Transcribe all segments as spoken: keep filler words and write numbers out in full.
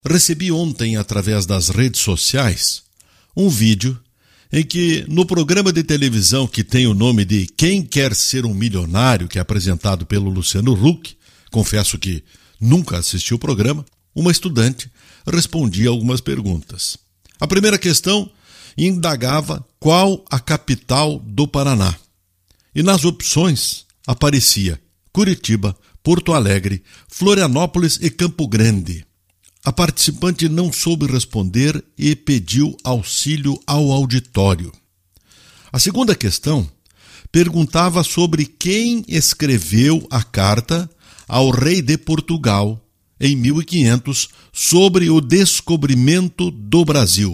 Recebi ontem, através das redes sociais, um vídeo em que, no programa de televisão que tem o nome de Quem Quer Ser um Milionário, que é apresentado pelo Luciano Huck, confesso que nunca assisti o programa, uma estudante respondia algumas perguntas. A primeira questão indagava qual a capital do Paraná. E nas opções aparecia Curitiba, Porto Alegre, Florianópolis e Campo Grande. A participante não soube responder e pediu auxílio ao auditório. A segunda questão perguntava sobre quem escreveu a carta ao rei de Portugal em mil e quinhentos sobre o descobrimento do Brasil.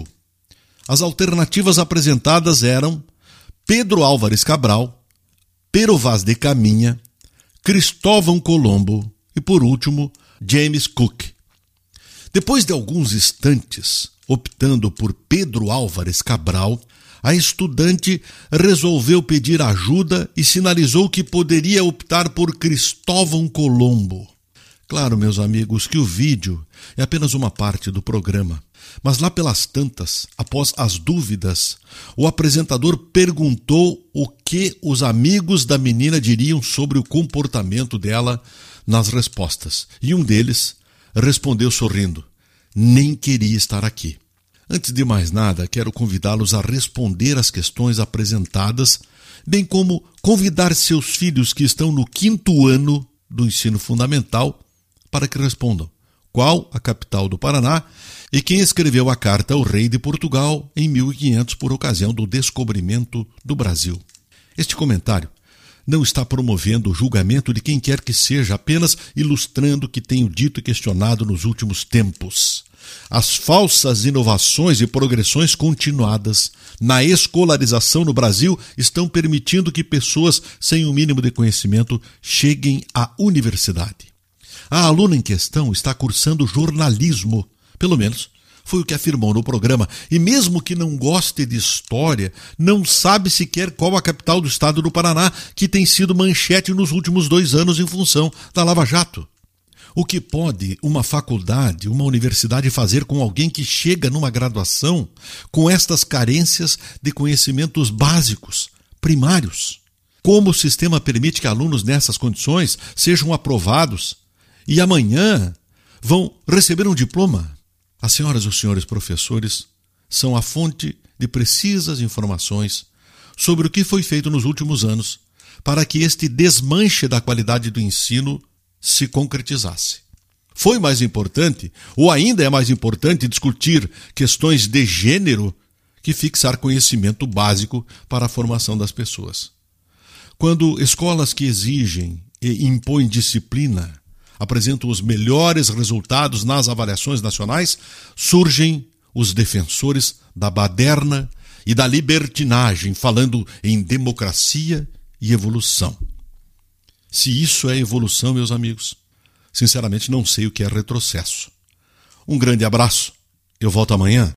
As alternativas apresentadas eram Pedro Álvares Cabral, Pero Vaz de Caminha, Cristóvão Colombo e, por último, James Cook. Depois de alguns instantes, optando por Pedro Álvares Cabral, a estudante resolveu pedir ajuda e sinalizou que poderia optar por Cristóvão Colombo. Claro, meus amigos, que o vídeo é apenas uma parte do programa, mas lá pelas tantas, após as dúvidas, o apresentador perguntou o que os amigos da menina diriam sobre o comportamento dela nas respostas, e um deles respondeu sorrindo: nem queria estar aqui. Antes de mais nada, quero convidá-los a responder às questões apresentadas, bem como convidar seus filhos que estão no quinto ano do ensino fundamental para que respondam qual a capital do Paraná e quem escreveu a carta ao rei de Portugal em mil e quinhentos por ocasião do descobrimento do Brasil. Este comentário não está promovendo o julgamento de quem quer que seja, apenas ilustrando o que tenho dito e questionado nos últimos tempos. As falsas inovações e progressões continuadas na escolarização no Brasil estão permitindo que pessoas sem o mínimo de conhecimento cheguem à universidade. A aluna em questão está cursando jornalismo, pelo menos foi o que afirmou no programa, e mesmo que não goste de história, não sabe sequer qual a capital do estado do Paraná, que tem sido manchete nos últimos dois anos em função da Lava Jato. O que pode uma faculdade, uma universidade fazer com alguém que chega numa graduação com estas carências de conhecimentos básicos, primários? Como o sistema permite que alunos nessas condições sejam aprovados e amanhã vão receber um diploma? As senhoras e os senhores professores são a fonte de precisas informações sobre o que foi feito nos últimos anos para que este desmanche da qualidade do ensino se concretizasse. Foi mais importante, ou ainda é mais importante, discutir questões de gênero que fixar conhecimento básico para a formação das pessoas. Quando escolas que exigem e impõem disciplina apresentam os melhores resultados nas avaliações nacionais, surgem os defensores da baderna e da libertinagem, falando em democracia e evolução. Se isso é evolução, meus amigos, sinceramente não sei o que é retrocesso. Um grande abraço. Eu volto amanhã.